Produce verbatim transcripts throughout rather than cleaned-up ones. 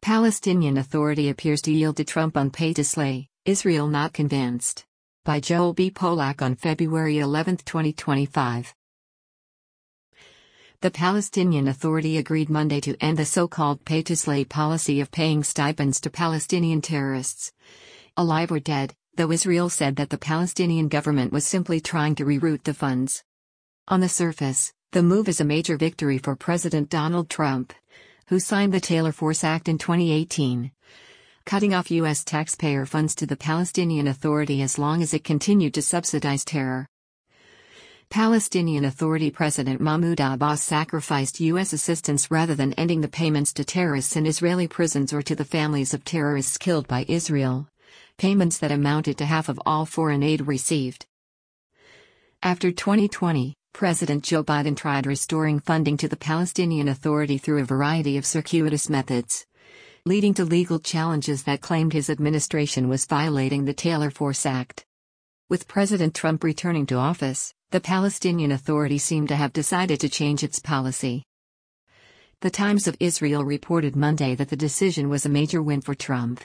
Palestinian Authority appears to yield to Trump on pay to slay, Israel not convinced. By Joel B. Polak on February eleventh, twenty twenty-five. The Palestinian Authority agreed Monday to end the so-called pay-to-slay policy of paying stipends to Palestinian terrorists, alive or dead, though Israel said that the Palestinian government was simply trying to reroute the funds. On the surface, the move is a major victory for President Donald Trump, who signed the Taylor Force Act in twenty eighteen, cutting off U S taxpayer funds to the Palestinian Authority as long as it continued to subsidize terror. Palestinian Authority President Mahmoud Abbas sacrificed U S assistance rather than ending the payments to terrorists in Israeli prisons or to the families of terrorists killed by Israel, payments that amounted to half of all foreign aid received. After twenty twenty, President Joe Biden tried restoring funding to the Palestinian Authority through a variety of circuitous methods, leading to legal challenges that claimed his administration was violating the Taylor Force Act. With President Trump returning to office, the Palestinian Authority seemed to have decided to change its policy. The Times of Israel reported Monday that the decision was a major win for Trump.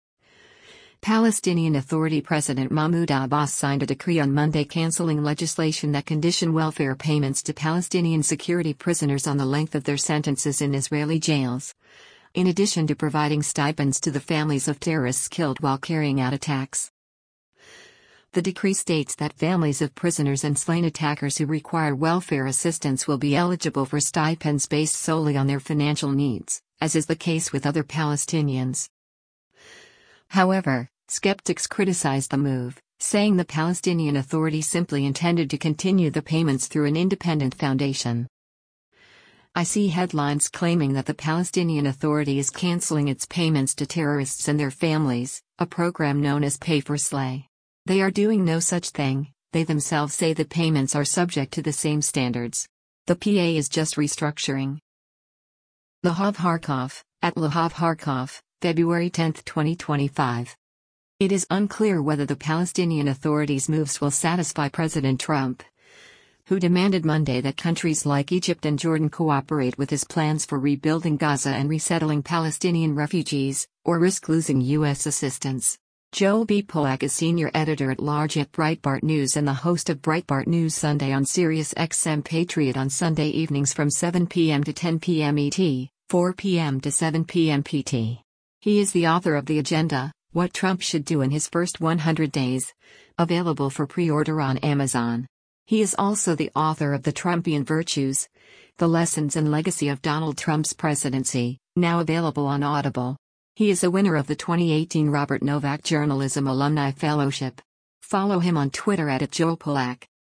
Palestinian Authority President Mahmoud Abbas signed a decree on Monday canceling legislation that conditioned welfare payments to Palestinian security prisoners on the length of their sentences in Israeli jails, in addition to providing stipends to the families of terrorists killed while carrying out attacks. The decree states that families of prisoners and slain attackers who require welfare assistance will be eligible for stipends based solely on their financial needs, as is the case with other Palestinians. However, skeptics criticized the move, saying the Palestinian Authority simply intended to continue the payments through an independent foundation. I see headlines claiming that the Palestinian Authority is canceling its payments to terrorists and their families, a program known as Pay for Slay. They are doing no such thing. They themselves say the payments are subject to the same standards. The P A is just restructuring. Lahav Harkov, at Lahav Harkov, February tenth, twenty twenty-five. It is unclear whether the Palestinian Authority's moves will satisfy President Trump, who demanded Monday that countries like Egypt and Jordan cooperate with his plans for rebuilding Gaza and resettling Palestinian refugees, or risk losing U S assistance. Joel B. Polak is senior editor-at-large at Breitbart News and the host of Breitbart News Sunday on Sirius X M Patriot on Sunday evenings from seven p m to ten p m E T, four p m to seven p m P T. He is the author of The Agenda, What Trump Should Do in His First one hundred days, available for pre-order on Amazon. He is also the author of The Trumpian Virtues, The Lessons and Legacy of Donald Trump's Presidency, now available on Audible. He is a winner of the twenty eighteen Robert Novak Journalism Alumni Fellowship. Follow him on Twitter at Joel Polak.